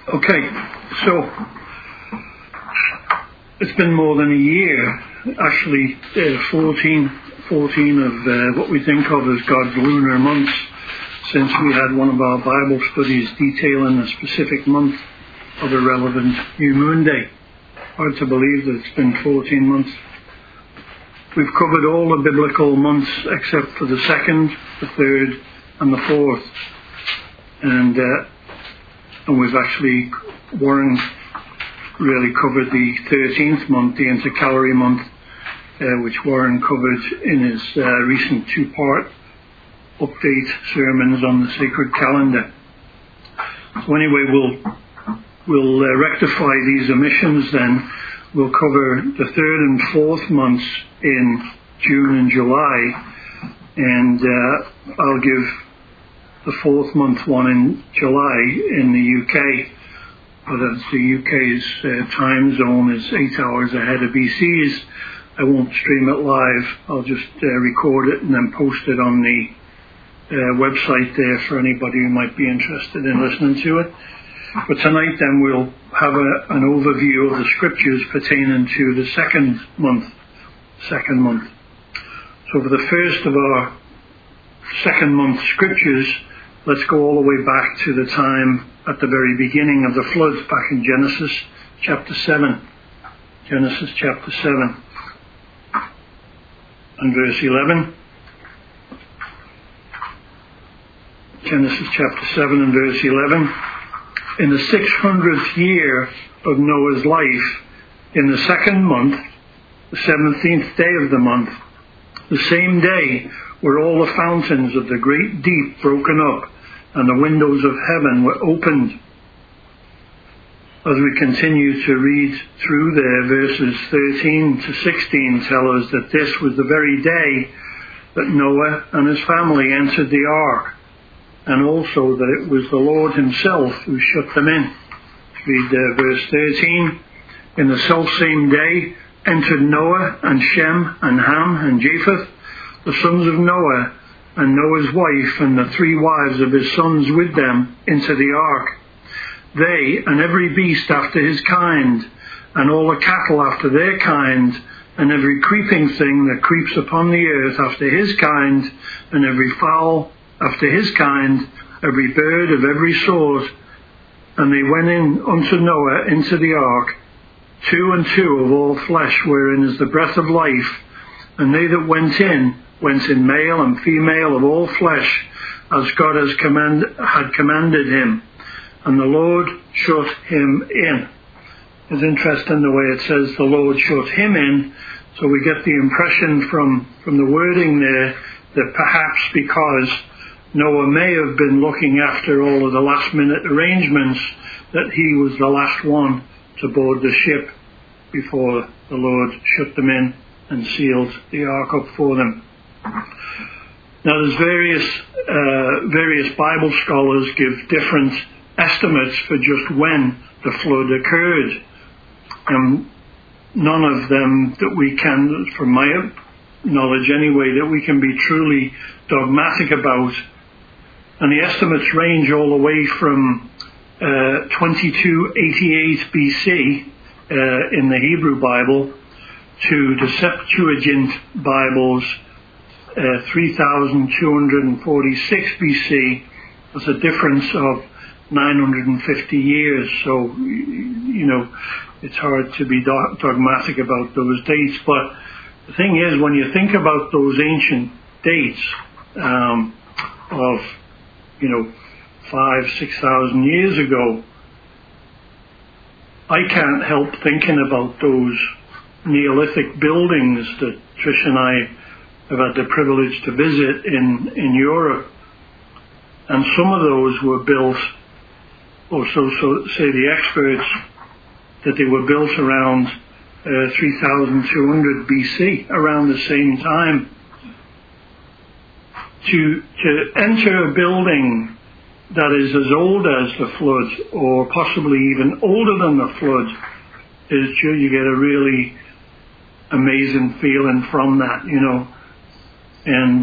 Okay, so it's been more than a year, actually 14 of what we think of as God's lunar months, since we had one of our Bible studies detailing a specific month of a relevant new moon day. Hard to believe that it's been 14 months. We've covered all the biblical months except for the second, the third, and the fourth. And we've actually, Warren really covered the 13th month, the intercalary month, which Warren covered in his recent two-part update sermons on the sacred calendar. So anyway, we'll rectify these omissions then. We'll cover the third and fourth months in June and July, and I'll give the fourth month one in July in the UK. But as the UK's time zone is 8 hours ahead of BC's, I won't stream it live. I'll just record it and then post it on the website there for anybody who might be interested in listening to it. But tonight then we'll have an overview of the scriptures pertaining to the second month. So for the first of our second month scriptures, let's go all the way back to the time at the very beginning of the floods, back in Genesis chapter 7. Genesis chapter 7 and verse 11. Genesis chapter 7 and verse 11. In the 600th year of Noah's life, in the second month, the 17th day of the month, the same day were all the fountains of the great deep broken up, and the windows of heaven were opened. As we continue to read through there, verses 13 to 16 tell us that this was the very day that Noah and his family entered the ark, and also that it was the Lord himself who shut them in. Read verse 13. In the selfsame day entered Noah and Shem and Ham and Japheth, the sons of Noah, and Noah's wife and the 3 wives of his sons with them, into the ark. They and every beast after his kind, and all the cattle after their kind, and every creeping thing that creeps upon the earth after his kind, and every fowl after his kind, every bird of every sort. And they went in unto Noah into the ark, 2 and 2 of all flesh, wherein is the breath of life. And they that went in male and female of all flesh, as God had commanded him. And the Lord shut him in. It's interesting the way it says the Lord shut him in. So we get the impression from the wording there that perhaps because Noah may have been looking after all of the last minute arrangements, that he was the last one to board the ship before the Lord shut them in and sealed the ark up for them. Now there's various Bible scholars give different estimates for just when the flood occurred. None of them that we can, from my knowledge anyway, that we can be truly dogmatic about. And the estimates range all the way from 2288 BC in the Hebrew Bible to the Septuagint Bibles 3246 BC. There's a difference of 950 years. So, it's hard to be dogmatic about those dates. But the thing is, when you think about those ancient dates of 5,000-6,000 years ago, I can't help thinking about those Neolithic buildings that Trish and I have had the privilege to visit in Europe. And some of those were built, or so say the experts, that they were built around 3200 BC, around the same time. To enter a building that is as old as the flood, or possibly even older than the flood, you get a really amazing feeling from that, And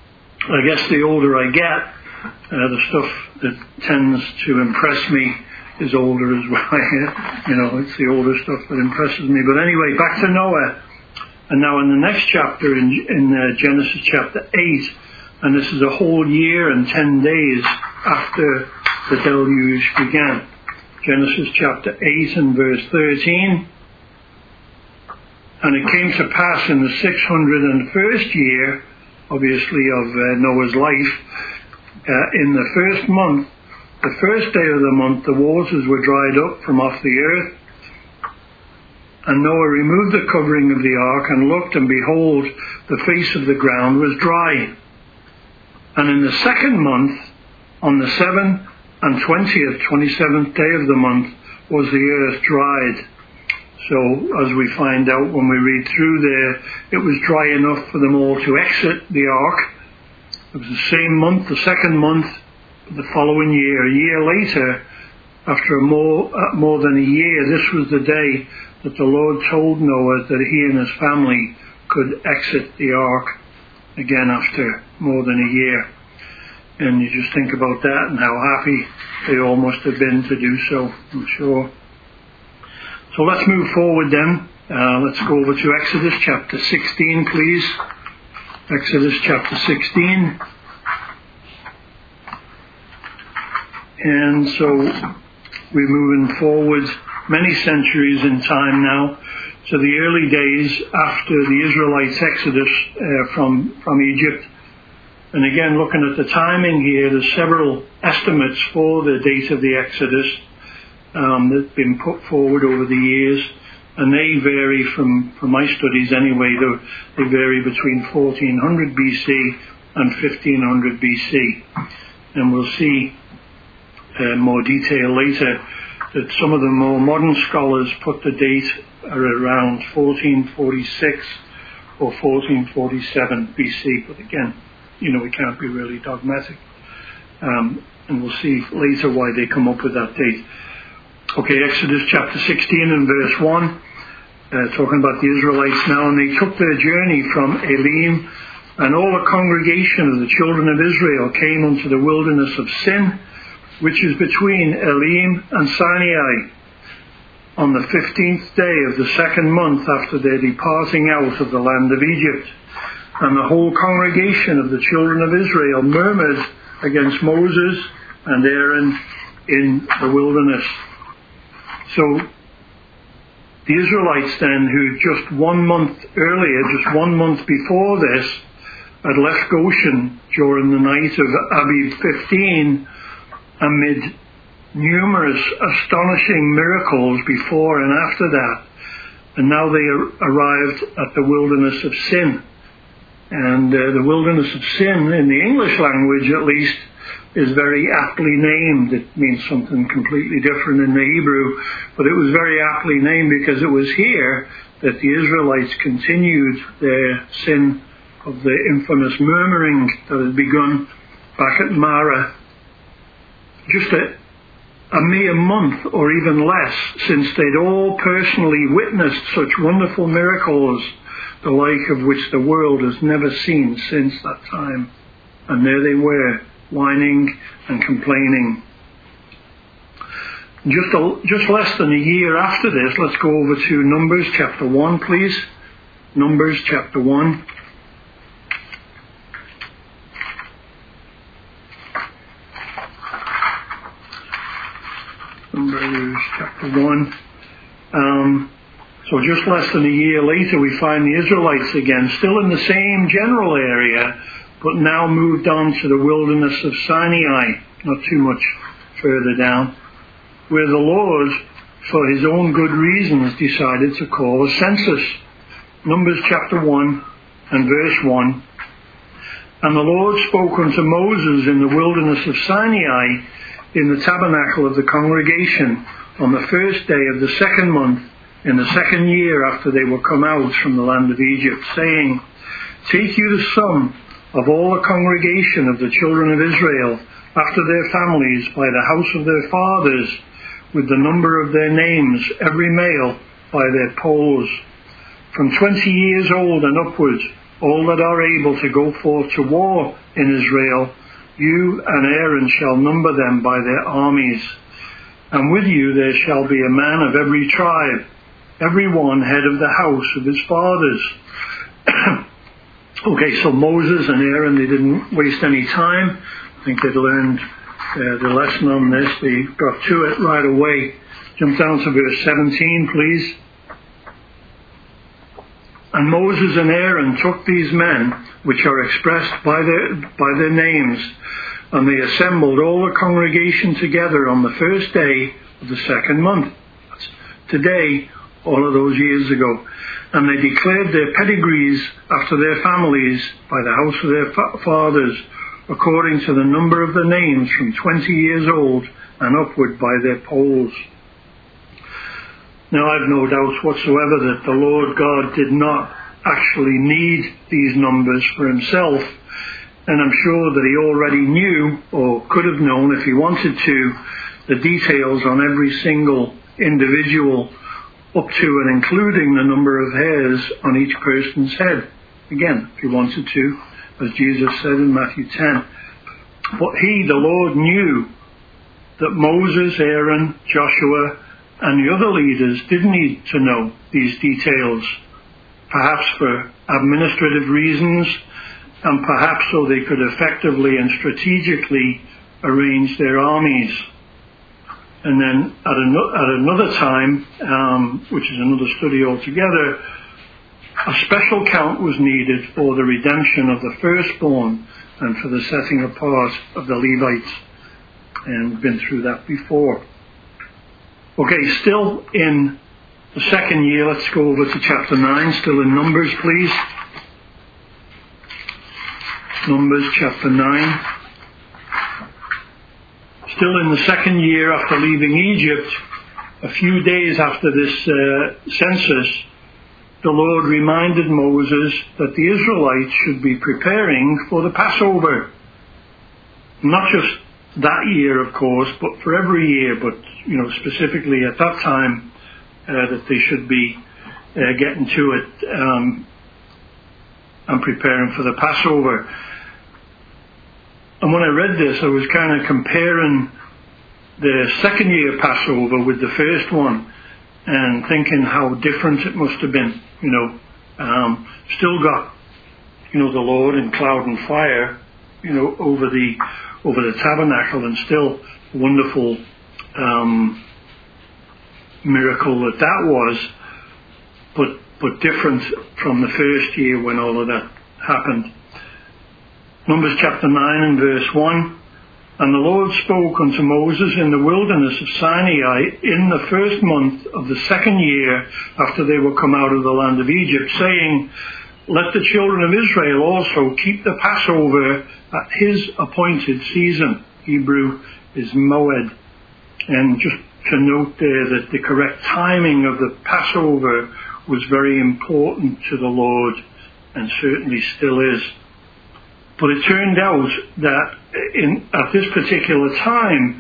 I guess the older I get, the stuff that tends to impress me is older as well. It's the older stuff that impresses me. But anyway, back to Noah. And now in the next chapter, in Genesis chapter 8, and this is a whole year and 10 days after the deluge began. Genesis chapter 8 and verse 13. And it came to pass in the 601st year, obviously of Noah's life, in the first month, the first day of the month, the waters were dried up from off the earth. And Noah removed the covering of the ark and looked, and behold, the face of the ground was dry. And in the second month, on the 27th day of the month, was the earth dried. So, as we find out when we read through there, it was dry enough for them all to exit the ark. It was the same month, the second month, the following year. A year later, after more than a year, this was the day that the Lord told Noah that he and his family could exit the ark again after more than a year. And you just think about that and how happy they all must have been to do so, I'm sure. So let's move forward then. Let's go over to Exodus chapter 16, please. Exodus chapter 16. And so we're moving forward many centuries in time now to the early days after the Israelites' exodus from Egypt. And again, looking at the timing here, there's several estimates for the date of the Exodus that have been put forward over the years, and they vary from my studies anyway. They vary between 1400 BC and 1500 BC. And we'll see more detail later that some of the more modern scholars put the date around 1446 or 1447 BC. But again, we can't be really dogmatic. And we'll see later why they come up with that date. Okay, Exodus chapter 16 and verse 1, talking about the Israelites now. And they took their journey from Elim, and all the congregation of the children of Israel came unto the wilderness of Sin, which is between Elim and Sinai, on the 15th day of the second month after their departing out of the land of Egypt. And the whole congregation of the children of Israel murmured against Moses and Aaron in the wilderness. So the Israelites then, who just 1 month earlier, just 1 month before this, had left Goshen during the night of Abib 15 amid numerous astonishing miracles before and after that. And now they arrived at the wilderness of Sin. And the wilderness of Sin, in the English language at least, is very aptly named. It means something completely different in the Hebrew, but it was very aptly named because it was here that the Israelites continued their sin of the infamous murmuring that had begun back at Marah. Just a mere month or even less since they'd all personally witnessed such wonderful miracles, the like of which the world has never seen since that time. And there they were, whining and complaining. Just less than a year after this, let's go over to Numbers chapter 1, please. Numbers chapter 1. Numbers chapter 1. So just less than a year later, we find the Israelites again, still in the same general area, but now moved on to the wilderness of Sinai, not too much further down, where the Lord, for his own good reasons, decided to call a census. Numbers chapter 1 and verse 1. And the Lord spoke unto Moses in the wilderness of Sinai, in the tabernacle of the congregation, on the first day of the second month, in the second year after they were come out from the land of Egypt, saying, Take you the sum of all the congregation of the children of Israel, after their families, by the house of their fathers, with the number of their names, every male by their polls, from 20 years old and upwards, all that are able to go forth to war in Israel, you and Aaron shall number them by their armies. And with you there shall be a man of every tribe, every one head of the house of his fathers. Okay, so Moses and Aaron, they didn't waste any time. I think they'd learned the lesson on this. They got to it right away. Jump down to verse 17, please. And Moses and Aaron took these men, which are expressed by their names, and they assembled all the congregation together on the first day of the second month. That's today, all of those years ago. And they declared their pedigrees after their families by the house of their fathers, according to the number of the names from 20 years old and upward by their polls. Now I've no doubt whatsoever that the Lord God did not actually need these numbers for himself, and I'm sure that he already knew, or could have known if he wanted to, the details on every single individual, up to and including the number of hairs on each person's head. Again, if he wanted to, as Jesus said in Matthew 10. But he, the Lord, knew that Moses, Aaron, Joshua, and the other leaders did need to know these details, perhaps for administrative reasons, and perhaps so they could effectively and strategically arrange their armies. And then at another time, which is another study altogether, a special count was needed for the redemption of the firstborn and for the setting apart of the Levites. And we've been through that before. Okay, still in the second year, let's go over to chapter 9, still in Numbers, please. Numbers chapter 9. Still in the second year after leaving Egypt, a few days after this census, the Lord reminded Moses that the Israelites should be preparing for the Passover. Not just that year, of course, but for every year, but specifically at that time, that they should be getting to it and preparing for the Passover. And when I read this, I was kind of comparing the second year Passover with the first one and thinking how different it must have been. Still got, the Lord in cloud and fire, over the tabernacle, and still a wonderful miracle that was, but different from the first year when all of that happened. Numbers chapter 9 and verse 1. And the Lord spoke unto Moses in the wilderness of Sinai in the first month of the second year after they were come out of the land of Egypt, saying, Let the children of Israel also keep the Passover at his appointed season. Hebrew is Moed. And just to note there that the correct timing of the Passover was very important to the Lord, and certainly still is. But it turned out that at this particular time,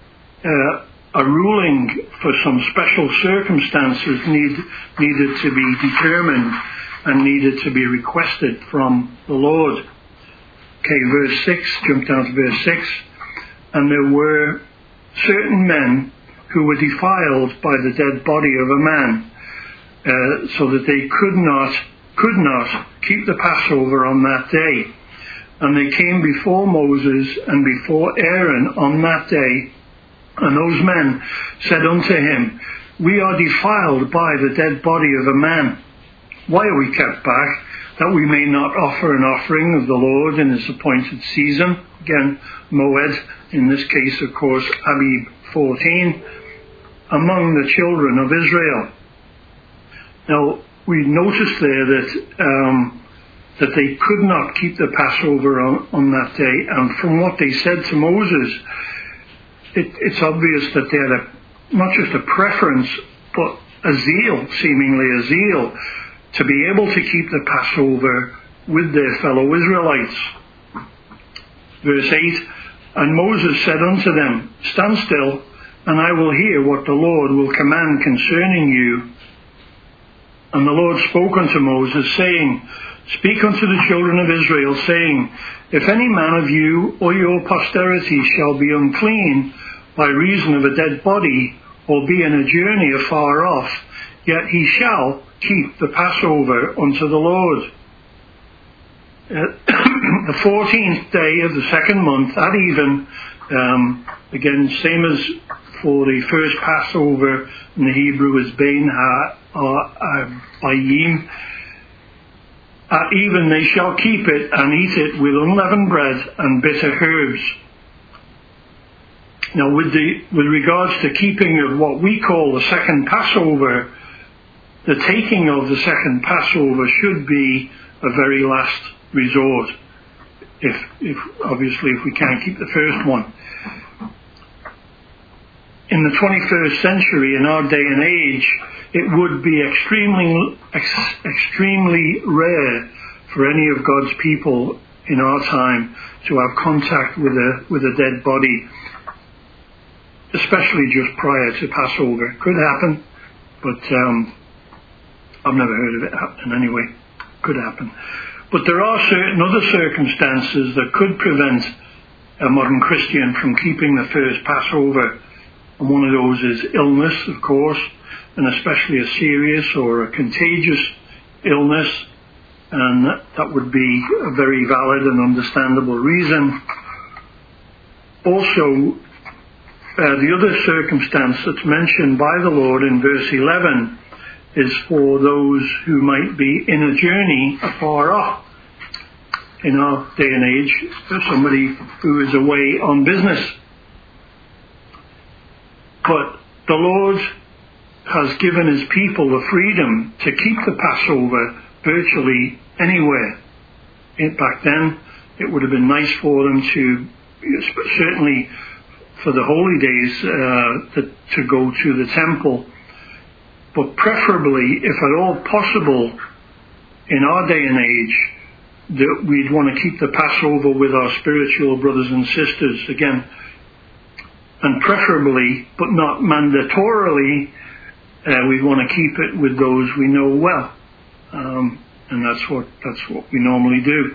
a ruling for some special circumstances needed to be determined and needed to be requested from the Lord. Okay, verse 6, jump down to verse 6. And there were certain men who were defiled by the dead body of a man, so that they could not keep the Passover on that day. And they came before Moses and before Aaron on that day, and those men said unto him, We are defiled by the dead body of a man. Why are we kept back? That we may not offer an offering of the Lord in his appointed season. Again, Moed, in this case, of course, Abib 14, among the children of Israel. Now, we notice there that they could not keep the Passover on that day, and from what they said to Moses, it's obvious that they had not just a preference, but a zeal, seemingly a zeal, to be able to keep the Passover with their fellow Israelites. Verse 8, And Moses said unto them, Stand still, and I will hear what the Lord will command concerning you. And the Lord spoke unto Moses, saying, Speak unto the children of Israel, saying, If any man of you or your posterity shall be unclean, by reason of a dead body, or be in a journey afar off, yet he shall keep the Passover unto the Lord. The 14th day of the second month at even, again, same as for the first Passover in the Hebrew is Bein Ha'ayim. At even they shall keep it and eat it with unleavened bread and bitter herbs. Now, with regards to keeping of what we call the second Passover, the taking of the second Passover should be a very last resort, if obviously if we can't keep the first one. In the 21st century, in our day and age, it would be extremely rare for any of God's people in our time to have contact with a dead body, especially just prior to Passover. It could happen, but I've never heard of it happening anyway. Could happen. But there are certain other circumstances that could prevent a modern Christian from keeping the first Passover. And one of those is illness, of course, and especially a serious or a contagious illness. And that would be a very valid and understandable reason. Also, the other circumstance that's mentioned by the Lord in verse 11 is for those who might be in a journey afar off. In our day and age, for somebody who is away on business. But the Lord has given his people the freedom to keep the Passover virtually anywhere. Back then, it would have been nice for them to, certainly for the holy days, to go to the temple. But preferably, if at all possible, in our day and age, that we'd want to keep the Passover with our spiritual brothers and sisters again. And preferably, but not mandatorily, we want to keep it with those we know well. And that's what we normally do.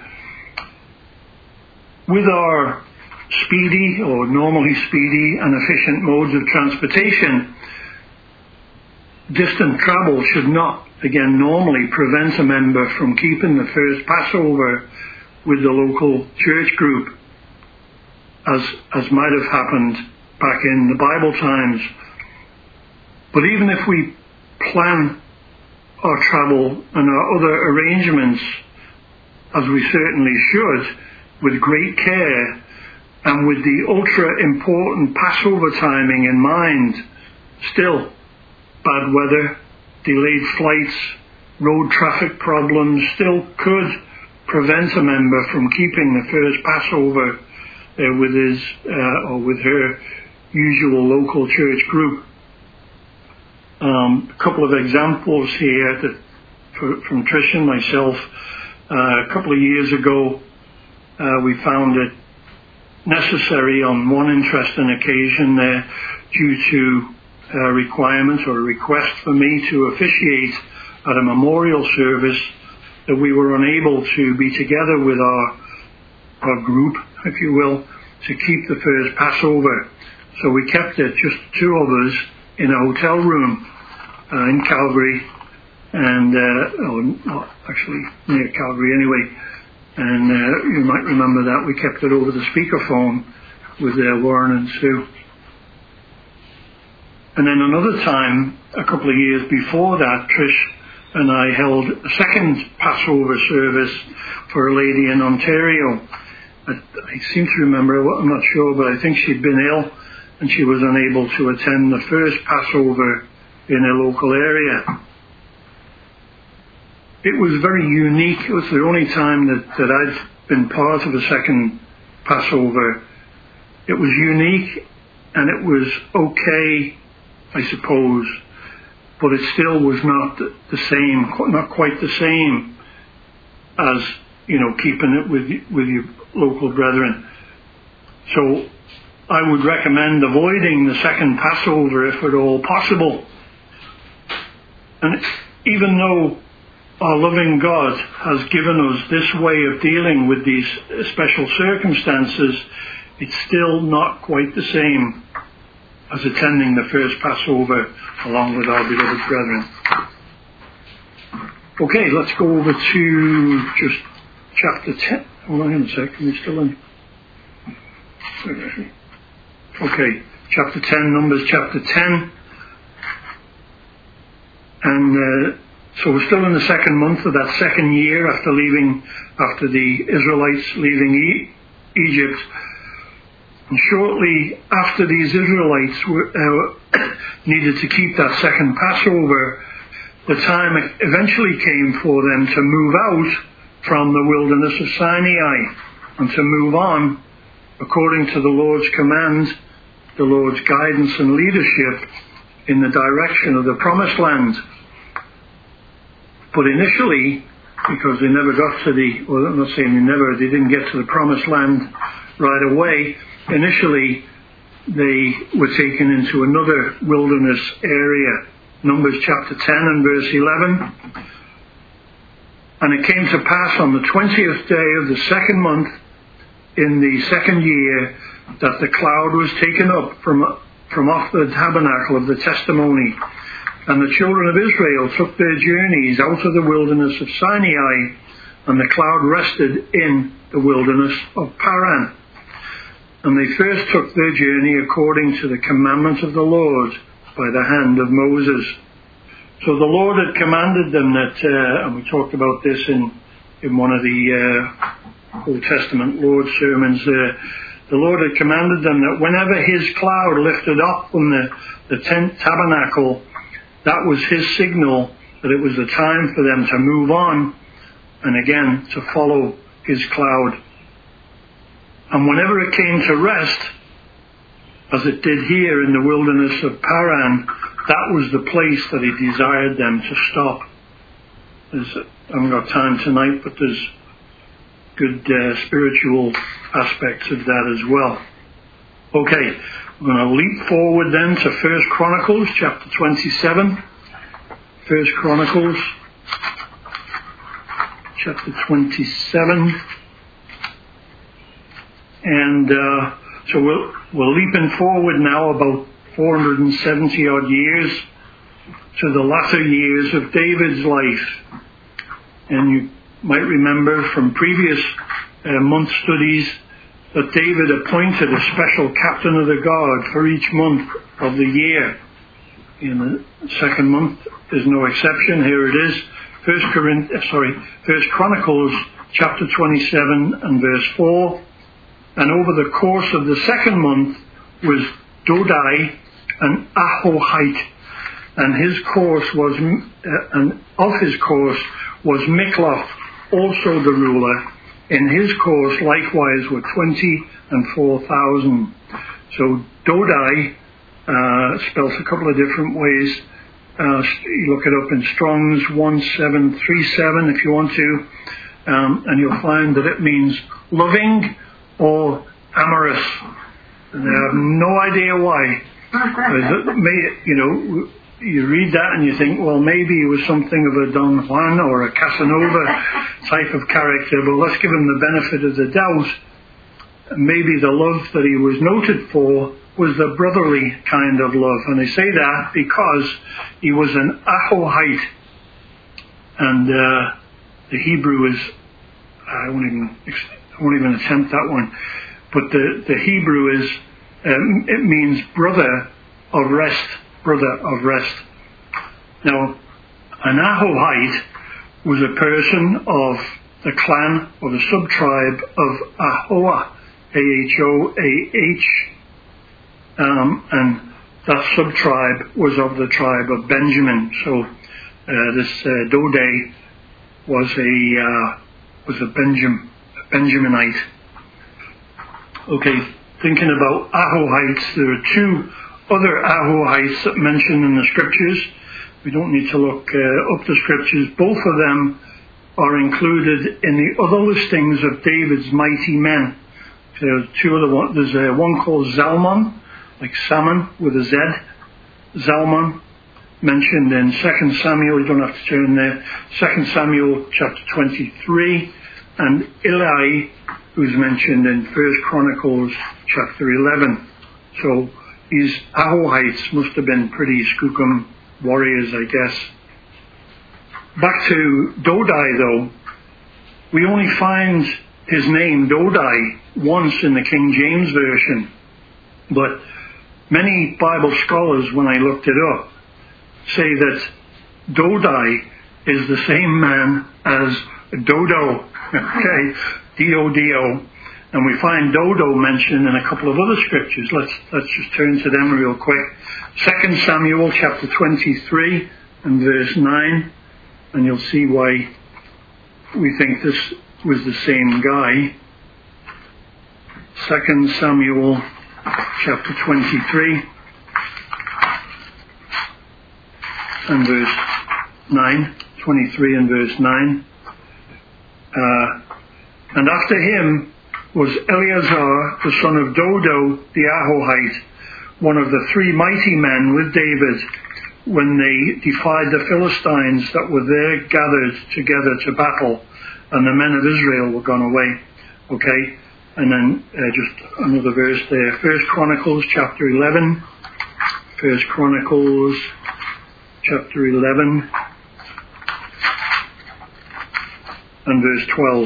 With our speedy or normally speedy and efficient modes of transportation, distant travel should not, again, normally prevent a member from keeping the first Passover with the local church group, as might have happened back in the Bible times. But even if we plan our travel and our other arrangements, as we certainly should, with great care and with the ultra important Passover timing in mind, still, bad weather, delayed flights, road traffic problems still could prevent a member from keeping the first Passover with his or with her usual local church group. A couple of examples here from Trish and myself. A couple of years ago, we found it necessary on one interesting occasion there, due to requirement or a request for me to officiate at a memorial service, that we were unable to be together with our group, if you will, to keep the first Passover. So we kept it, just two of us, in a hotel room in Calgary, and actually near Calgary anyway. And you might remember that we kept it over the speakerphone with Warren and Sue. And then another time, a couple of years before that, Trish and I held a second Passover service for a lady in Ontario. I seem to remember, I'm not sure, but I think she'd been ill and she was unable to attend the first Passover in a local area. It was very unique. It was the only time that I'd been part of a second Passover. It was unique and it was okay, I suppose, but it still was not the same, not quite the same as, keeping it with your local brethren. So I would recommend avoiding the second Passover if at all possible. And even though our loving God has given us this way of dealing with these special circumstances, it's still not quite the same as attending the first Passover along with our beloved brethren. Okay, let's go over to just chapter 10. Hold on a second, we're still in. Okay, chapter 10, Numbers chapter 10. And so we're still in the second month of that second year after the Israelites leaving Egypt. And shortly after these Israelites needed to keep that second Passover, the time eventually came for them to move out from the wilderness of Sinai and to move on according to the Lord's command, the Lord's guidance and leadership in the direction of the Promised Land. But initially, because they never got to they didn't get to the Promised Land right away. Initially, they were taken into another wilderness area. Numbers chapter 10 and verse 11. And it came to pass on the 20th day of the second month in the second year that the cloud was taken up from off the tabernacle of the testimony. And the children of Israel took their journeys out of the wilderness of Sinai, and the cloud rested in the wilderness of Paran. And they first took their journey according to the commandment of the Lord by the hand of Moses. So the Lord had commanded them that, and we talked about this in one of the Old Testament Lord's sermons, the Lord had commanded them that whenever his cloud lifted up from the tent tabernacle, that was his signal that it was the time for them to move on and again to follow his cloud. And whenever it came to rest, as it did here in the wilderness of Paran, that was the place that he desired them to stop. I haven't got time tonight, but there's good spiritual aspects of that as well. Okay, we're going to leap forward then to 1 Chronicles chapter 27. 1 Chronicles chapter 27. And so we're leaping forward now about 470 odd years to the latter years of David's life. And you might remember from previous month studies that David appointed a special captain of the guard for each month of the year. In the second month, there's no exception. Here it is, 1 Chronicles chapter 27 and verse 4. And over the course of the second month was Dodai an Ahohite, and his course was, and of his course was Mikloth, also the ruler. In his course likewise were 24,000. So Dodai, spells a couple of different ways. You look it up in Strong's 1737 if you want to, and you'll find that it means loving or amorous. And I have no idea why. You read that and you think, well, maybe he was something of a Don Juan or a Casanova type of character, but let's give him the benefit of the doubt. Maybe the love that he was noted for was the brotherly kind of love. And I say that because he was an Ahohite. And the Hebrew is, I won't even attempt that one. But the Hebrew is, it means brother of rest. Brother of rest. Now, an Ahohite was a person of the clan or the sub-tribe of Ahoah, A-H-O-A-H, and that sub-tribe was of the tribe of Benjamin. So this Dodai was a Benjaminite. Okay, thinking about Ahohites, there are two other Ahohites that mentioned in the scriptures. We don't need to look up the scriptures. Both of them are included in the other listings of David's mighty men. There's two other ones. There's one called Zalmon, like salmon with a Z. Zalmon, mentioned in 2 Samuel. You don't have to turn there. 2 Samuel chapter 23, and Eli, who's mentioned in 1 Chronicles chapter 11. So these Ahohites must have been pretty skookum warriors, I guess. Back to Dodai, though, we only find his name, Dodai, once in the King James Version. But many Bible scholars, when I looked it up, say that Dodai is the same man as Dodo, okay, D-O-D-O. And we find Dodo mentioned in a couple of other scriptures. Let's just turn to them real quick. 2 Samuel chapter 23 and verse 9. And you'll see why we think this was the same guy. 2 Samuel chapter 23 and verse 9. 23 and verse 9. And after him was Eleazar, the son of Dodo the Ahohite, one of the three mighty men with David, when they defied the Philistines that were there gathered together to battle, and the men of Israel were gone away. Okay, and then just another verse there. 1 Chronicles chapter 11. 1 Chronicles chapter 11 and verse 12.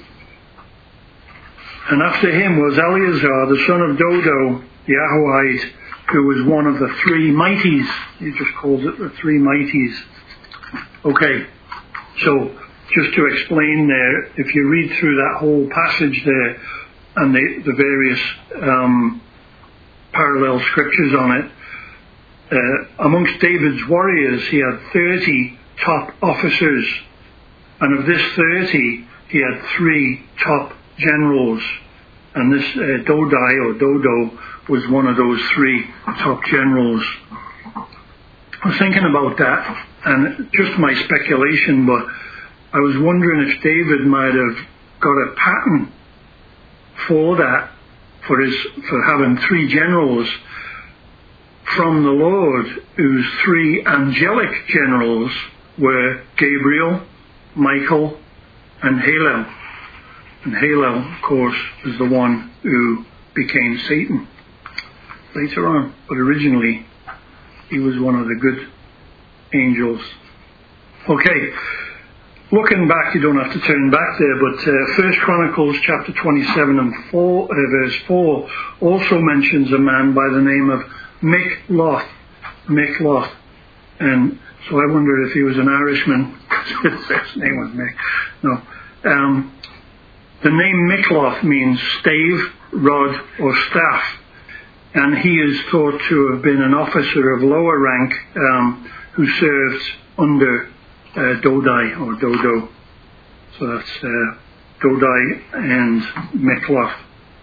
And after him was Eleazar, the son of Dodo, the Ahohite, who was one of the three mighties. He just calls it the three mighties. Okay, so just to explain there, if you read through that whole passage there and the various parallel scriptures on it, amongst David's warriors, he had 30 top officers. And of this 30, he had 3 top generals, and this Dodai or Dodo was one of those 3 top generals. I was thinking about that, and just my speculation, but I was wondering if David might have got a pattern for that, for having 3 generals from the Lord, whose 3 angelic generals were Gabriel, Michael, and Hallel. And Hallel, of course, is the one who became Satan later on. But originally, he was one of the good angels. Okay, looking back, you don't have to turn back there, but 1 Chronicles chapter 27 and verse 4 also mentions a man by the name of Mikloth. Mikloth. And so I wondered if he was an Irishman, because his first name was Mick. No. The name Mikloth means stave, rod, or staff. And he is thought to have been an officer of lower rank who served under Dodai or Dodo. So that's Dodai and Mikloth.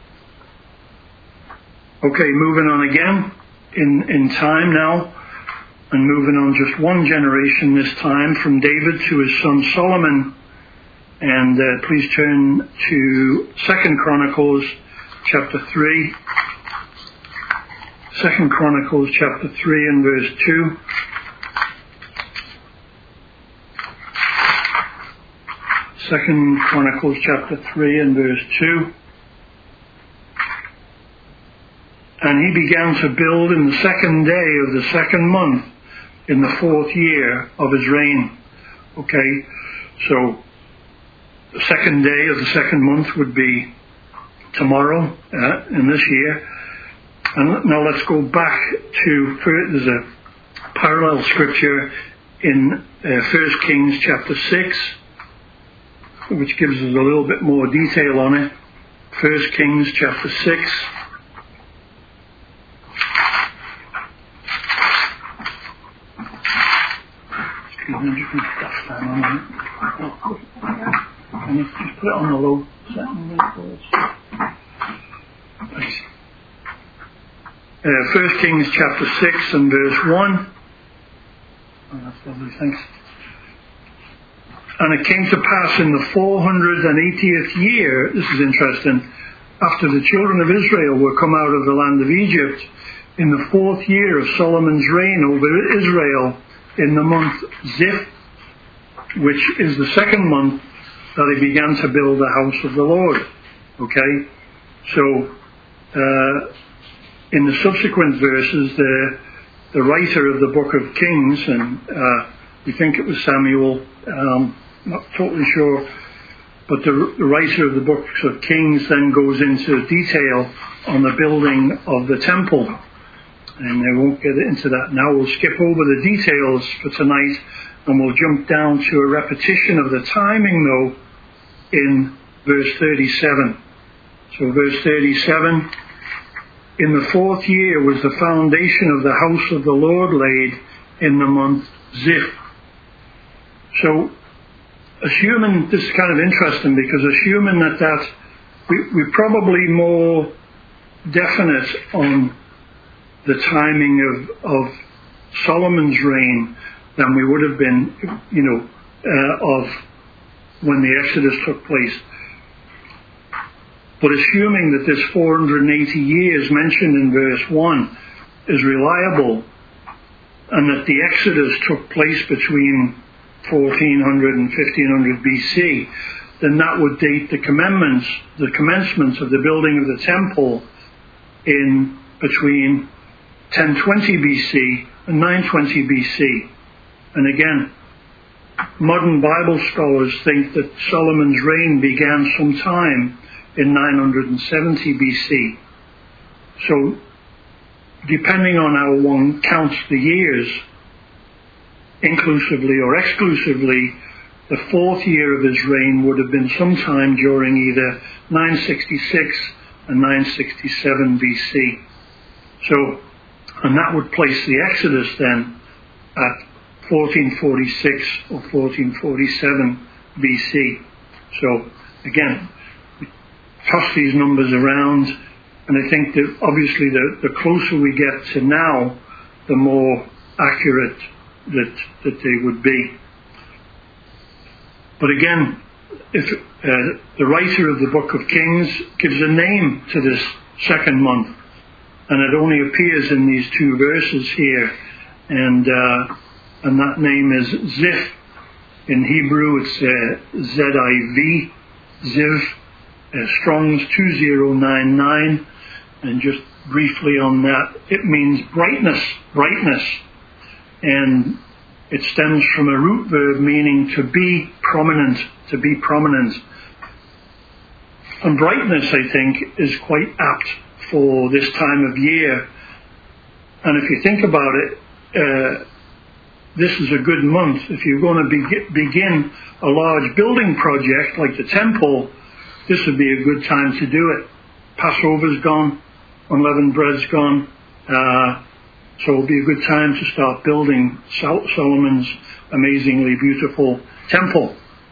Okay, moving on again in time now. And moving on just one generation this time, from David to his son Solomon. And please turn to 2 Chronicles chapter 3. 2 Chronicles chapter 3 and verse 2. Second Chronicles chapter 3 and verse 2. And he began to build in the 2nd day of the 2nd month, in the 4th year of his reign. Okay, so the 2nd day of the 2nd month would be tomorrow in this year. And now let's go back to, there's a parallel scripture in 1 Kings chapter 6, which gives us a little bit more detail on it. 1 Kings chapter 6. Can you just put it on the low setting? 1 Kings chapter 6 and verse 1. Oh, that's lovely, thanks. And it came to pass in the 480th year, this is interesting, after the children of Israel were come out of the land of Egypt, in the 4th year of Solomon's reign over Israel, in the month Ziph, which is the 2nd month, that he began to build the house of the Lord. Okay? So, in the subsequent verses, the writer of the book of Kings, and we think it was Samuel, not totally sure, but the writer of the books of Kings then goes into detail on the building of the temple. And I won't get into that now. We'll skip over the details for tonight, and we'll jump down to a repetition of the timing, though, in verse 37. So verse 37, in the 4th year was the foundation of the house of the Lord laid in the month Ziph. So, assuming, this is kind of interesting, because assuming that we're probably more definite on the timing of Solomon's reign than we would have been, of when the Exodus took place. But assuming that this 480 years mentioned in verse 1 is reliable, and that the Exodus took place between 1400 and 1500 BC, then that would date the commencement of the building of the temple in between 1020 BC and 920 BC. And again, modern Bible scholars think that Solomon's reign began sometime in 970 BC. So, depending on how one counts the years, inclusively or exclusively, the 4th year of his reign would have been sometime during either 966 and 967 BC. So, and that would place the Exodus then at 1446 or 1447 BC. So, again, we toss these numbers around, and I think that obviously the closer we get to now, the more accurate that they would be. But again, if the writer of the book of Kings gives a name to this second month, and it only appears in these 2 verses here, and that name is Ziph. In Hebrew, it's Z-I-V, Ziv, Strong's 2099, and just briefly on that, it means brightness, and it stems from a root verb meaning to be prominent. And brightness, I think, is quite apt for this time of year. And if you think about it, this is a good month. If you're going to begin a large building project like the temple, this would be a good time to do it. Passover's gone, unleavened bread's gone, so it'll be a good time to start building Solomon's amazingly beautiful temple.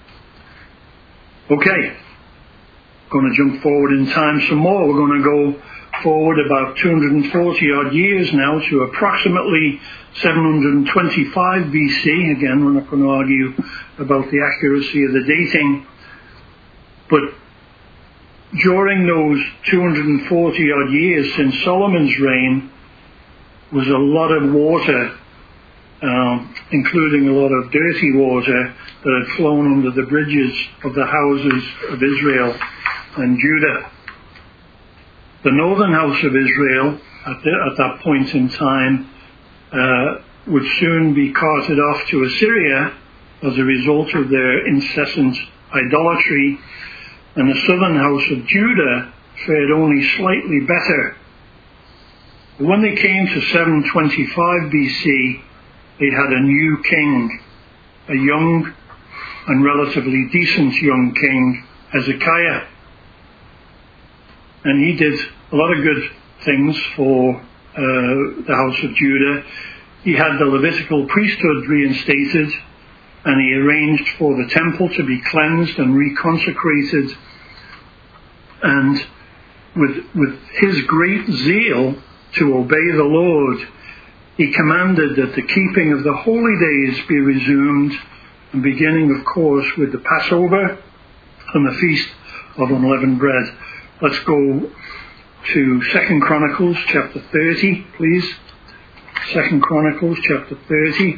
Okay, going to jump forward in time some more. We're going to go forward about 240 odd years now to approximately 725 BC. Again, we're not going to argue about the accuracy of the dating, but during those 240 odd years since Solomon's reign was a lot of water, including a lot of dirty water that had flown under the bridges of the houses of Israel and Judah. The northern house of Israel, at that point in time, would soon be carted off to Assyria as a result of their incessant idolatry, and the southern house of Judah fared only slightly better. When they came to 725 BC, they had a new king, a young and relatively decent young king, Hezekiah. And he did a lot of good things for the house of Judah. He had the Levitical priesthood reinstated, and he arranged for the temple to be cleansed and reconsecrated. And with his great zeal to obey the Lord, he commanded that the keeping of the holy days be resumed, and beginning, of course, with the Passover and the Feast of Unleavened Bread. Let's go to 2 Chronicles chapter 30, please. 2 Chronicles chapter 30.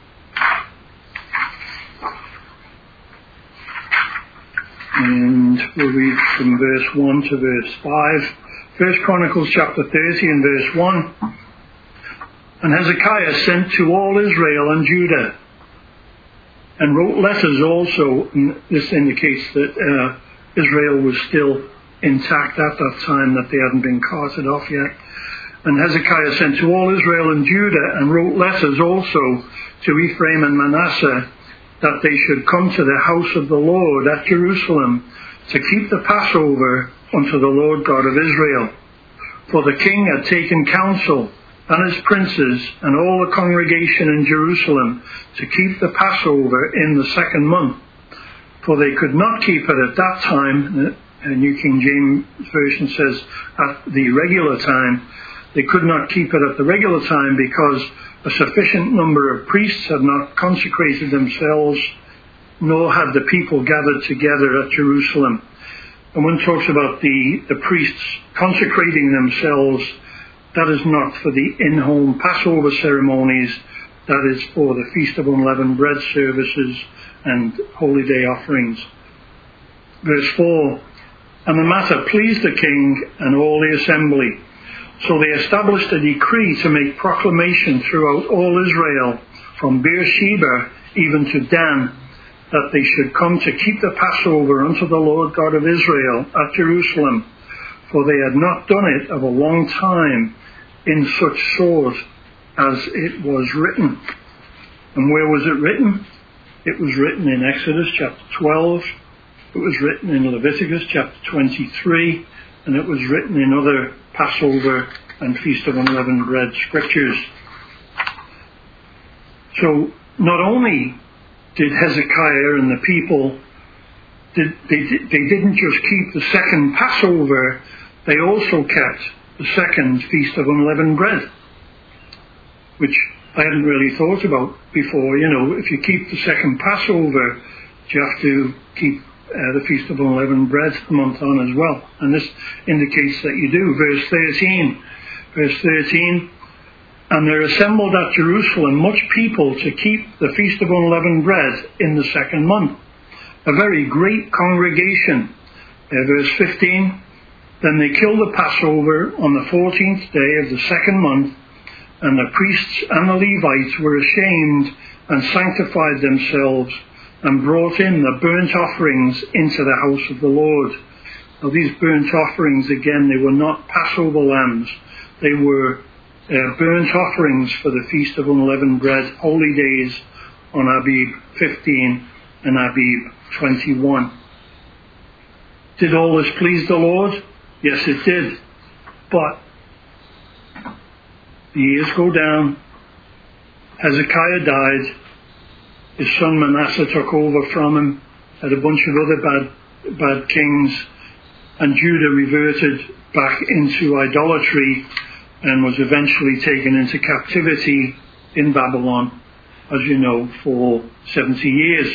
And We'll read from verse 1 to verse 5. 1 Chronicles chapter 30 and verse 1. And Hezekiah sent to all Israel and Judah, and wrote letters also. And this indicates that Israel was still intact at that time, that they hadn't been carted off yet. And Hezekiah sent to all Israel and Judah, and wrote letters also to Ephraim and Manasseh, that they should come to the house of the Lord at Jerusalem, to keep the Passover unto the Lord God of Israel. For the king had taken counsel, and his princes, and all the congregation in Jerusalem, to keep the Passover in the 2nd month. For they could not keep it at that time. The New King James Version says at the regular time. They could not keep it at the regular time because a sufficient number of priests had not consecrated themselves, nor had the people gathered together at Jerusalem. And when it talks about the priests consecrating themselves, that is not for the in-home Passover ceremonies, that is for the Feast of Unleavened Bread services and Holy Day offerings. Verse 4, and the matter pleased the king and all the assembly. So they established a decree to make proclamation throughout all Israel, from Beersheba even to Dan, that they should come to keep the Passover unto the Lord God of Israel at Jerusalem, for they had not done it of a long time in such sort as it was written. And where was it written? It was written in Exodus chapter 12, it was written in Leviticus chapter 23, and it was written in other Passover and Feast of Unleavened Bread scriptures. So not only did Hezekiah and the people, they didn't just keep the 2nd Passover, they also kept the 2nd Feast of Unleavened Bread, which I hadn't really thought about before. You know, if you keep the 2nd Passover, you have to keep the Feast of Unleavened Bread a month on as well. And this indicates that you do. Verse 13, and there assembled at Jerusalem much people to keep the Feast of Unleavened Bread in the 2nd month, a very great congregation. Verse 15, then they killed the Passover on the 14th day of the 2nd month, and the priests and the Levites were ashamed and sanctified themselves, and brought in the burnt offerings into the house of the Lord. Now these burnt offerings, again, they were not Passover lambs. They were burnt offerings for the Feast of Unleavened Bread, holy days on Abib 15 and Abib 21. Did all this please the Lord? Yes, it did. But the years go down. Hezekiah died. His son Manasseh took over from him, had a bunch of other bad kings, and Judah reverted back into idolatry and was eventually taken into captivity in Babylon, as you know, for 70 years.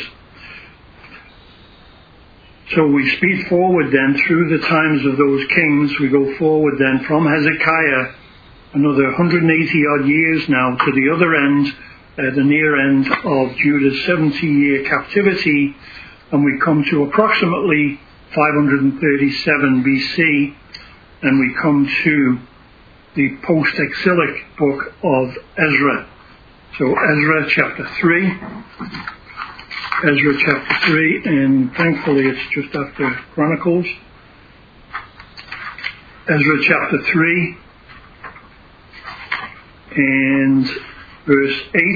So we speed forward then through the times of those kings. We go forward then from Hezekiah another 180 odd years now to the other end, the near end of Judah's 70-year captivity, and we come to approximately 537 BC, and we come to the post-exilic book of Ezra. So Ezra chapter 3, and thankfully it's just after Chronicles. Ezra chapter 3 and verse 8.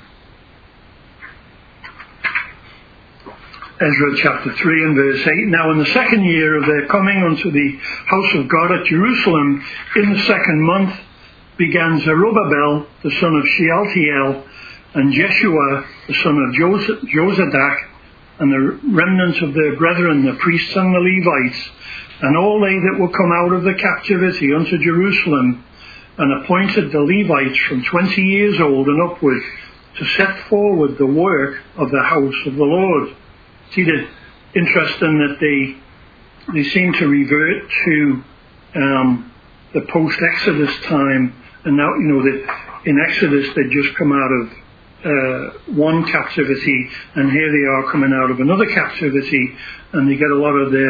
Ezra chapter 3 and verse 8. Now in the 2nd year of their coming unto the house of God at Jerusalem, in the 2nd month, began Zerubbabel, the son of Shealtiel, and Jeshua, the son of Jozadak, and the remnant of their brethren, the priests and the Levites, and all they that were come out of the captivity unto Jerusalem, and appointed the Levites from 20 years old and upward, to set forward the work of the house of the Lord. See, that interesting that they seem to revert to the post-Exodus time, and now, you know, that in Exodus they'd just come out of one captivity, and here they are coming out of another captivity, and they get a lot of their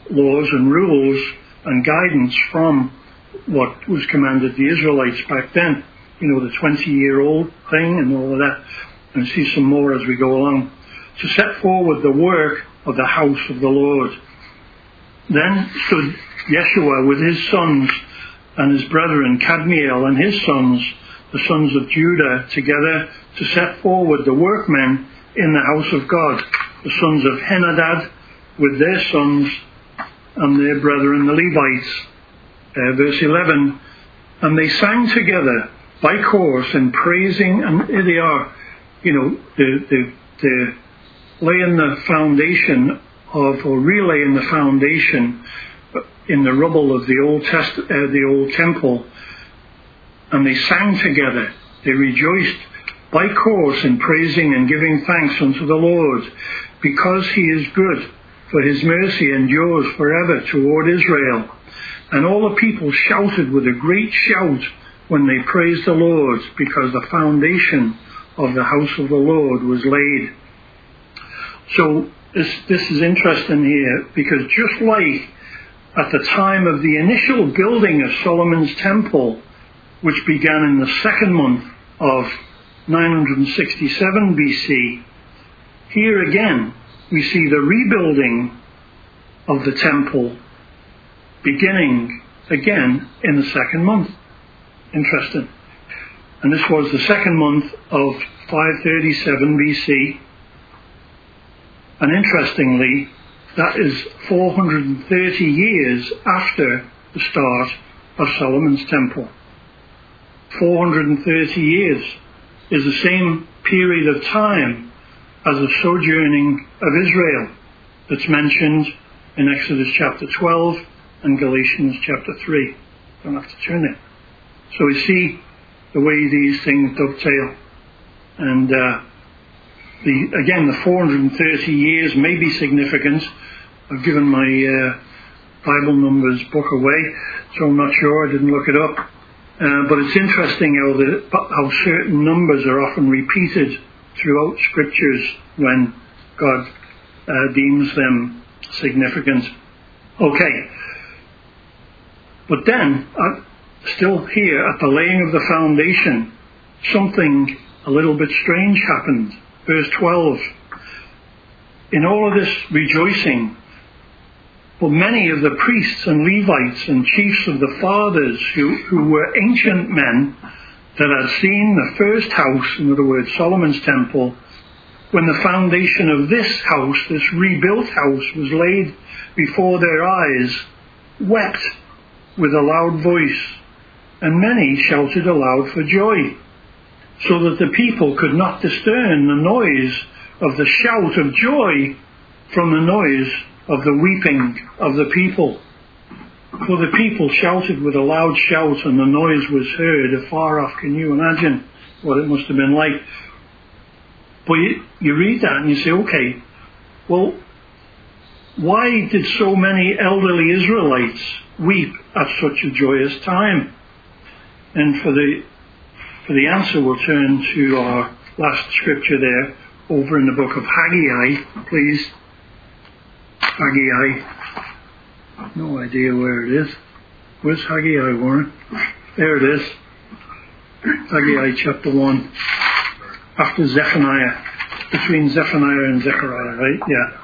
laws and rules and guidance from what was commanded the Israelites back then. You know, the 20-year-old thing and all of that. And see some more as we go along. To set forward the work of the house of the Lord. Then stood Yeshua with his sons and his brethren, Kadmiel and his sons, the sons of Judah, together to set forward the workmen in the house of God, the sons of Henadad with their sons and their brethren, the Levites. Verse 11, and they sang together by chorus in praising, and here they are, you know, they're laying the foundation of, or relaying the foundation in the rubble of the old temple, and they sang together. They rejoiced by chorus in praising and giving thanks unto the Lord, because he is good, for his mercy endures forever toward Israel. And all the people shouted with a great shout when they praised the Lord, because the foundation of the house of the Lord was laid. So this is interesting here, because just like at the time of the initial building of Solomon's temple, which began in the second month of 967 BC, here again we see the rebuilding of the temple beginning again in the second month. Interesting. And this was the second month of 537 BC. And interestingly, that is 430 years after the start of Solomon's temple. 430 years is the same period of time as the sojourning of Israel that's mentioned in Exodus chapter 12 and Galatians chapter 3. Don't have to turn it. So we see the way these things dovetail. And the 430 years may be significant. I've given my Bible numbers book away, so I'm not sure. I didn't look it up. But it's interesting how certain numbers are often repeated throughout scriptures when God deems them significant. Okay. But then, still here at the laying of the foundation, something a little bit strange happened. Verse 12. In all of this rejoicing, but many of the priests and Levites and chiefs of the fathers who were ancient men that had seen the first house, in other words, Solomon's temple, when the foundation of this house, this rebuilt house, was laid before their eyes, wept with a loud voice, and many shouted aloud for joy, so that the people could not discern the noise of the shout of joy from the noise of the weeping of the people. For the people shouted with a loud shout, and the noise was heard afar off. Can you imagine what it must have been like? But you read that and you say, okay, well, why did so many elderly Israelites weep at such a joyous time? And for the answer, we'll turn to our last scripture there, over in the book of Haggai, please. Haggai. No idea where it is. Where's Haggai, Warren? There it is. Haggai chapter 1. After Zephaniah. Between Zephaniah and Zechariah, right? Yeah.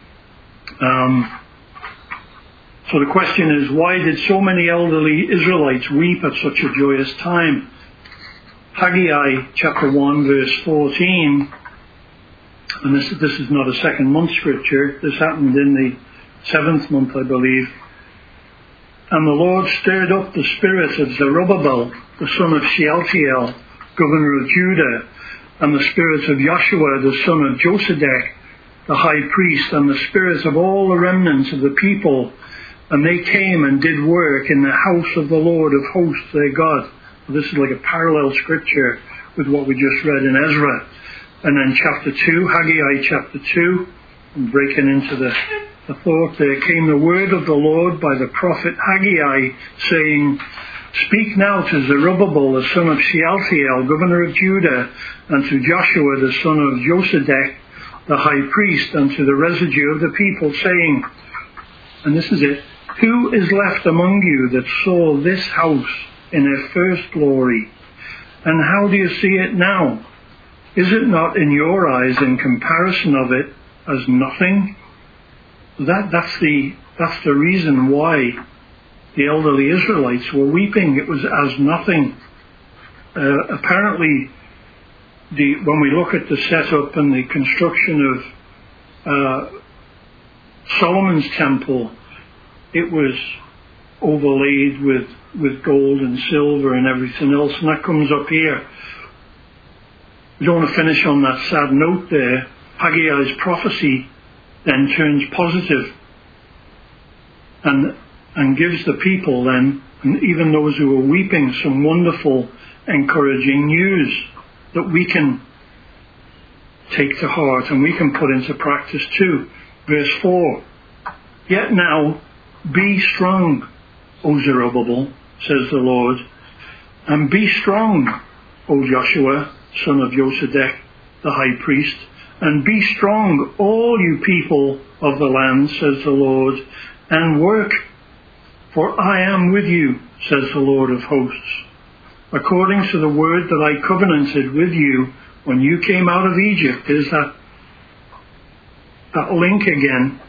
So the question is, why did so many elderly Israelites weep at such a joyous time? Haggai chapter 1 verse 14, and this is not a second month scripture, this happened in the 7th month, I believe. And the Lord stirred up the spirit of Zerubbabel, the son of Shealtiel, governor of Judah, and the spirit of Joshua, the son of Josedech, the high priest, and the spirits of all the remnants of the people, and they came and did work in the house of the Lord of hosts, their God. This is like a parallel scripture with what we just read in Ezra. And then chapter 2, Haggai chapter 2, and breaking into the thought, there came the word of the Lord by the prophet Haggai, saying, Speak now to Zerubbabel, the son of Shealtiel, governor of Judah, and to Joshua, the son of Josedech, the high priest, and to the residue of the people, saying, And this is it. Who is left among you that saw this house in her first glory? And how do you see it now? Is it not in your eyes in comparison of it as nothing? That's the reason why the elderly Israelites were weeping. It was as nothing. Apparently, when we look at the setup and the construction of Solomon's temple, it was overlaid with gold and silver and everything else, and that comes up here. We don't want to finish on that sad note there. Haggai's prophecy then turns positive and gives the people then, and even those who are weeping, some wonderful, encouraging news that we can take to heart and we can put into practice too. Verse 4, yet now be strong, O Zerubbabel, says the Lord, and be strong, O Joshua, son of Josedech, the high priest, and be strong, all you people of the land, says the Lord, and work, for I am with you, says the Lord of hosts, according to the word that I covenanted with you when you came out of Egypt. There's that link again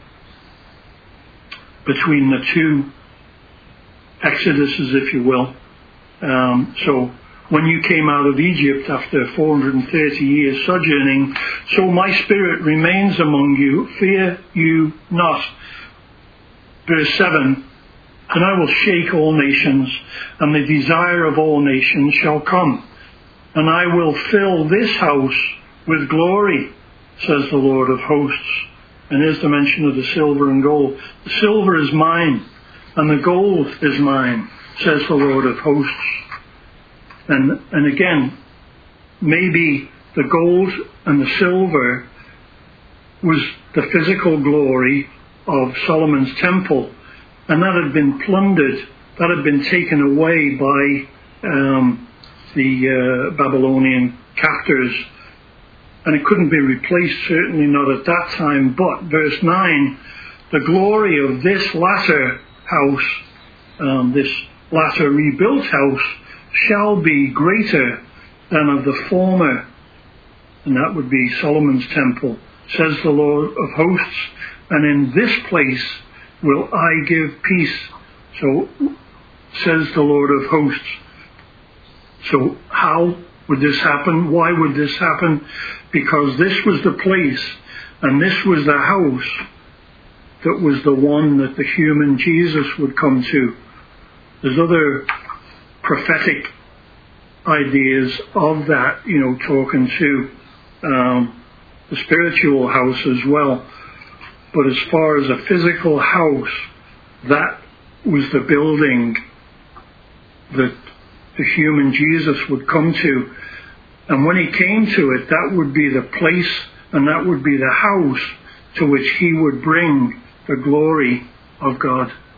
between the two Exoduses, if you will. So when you came out of Egypt after 430 years sojourning, so my spirit remains among you, fear you not. Verse 7, and I will shake all nations, and the desire of all nations shall come, and I will fill this house with glory, says the Lord of hosts. And here's the mention of the silver and gold. The silver is mine, and the gold is mine, says the Lord of hosts. And again, maybe the gold and the silver was the physical glory of Solomon's temple, and that had been plundered, that had been taken away by the Babylonian captors, and it couldn't be replaced, certainly not at that time. But verse 9, the glory of this latter house, this latter rebuilt house, shall be greater than of the former, and that would be Solomon's temple, says the Lord of hosts, and in this place will I give peace, so says the Lord of hosts. So how would this happen? Why would this happen? Because this was the place, and this was the house that was the one that the human Jesus would come to. There's other prophetic ideas of that, talking to the spiritual house as well. But as far as a physical house, that was the building that the human Jesus would come to. And when he came to it, that would be the place, and that would be the house to which he would bring the glory of God.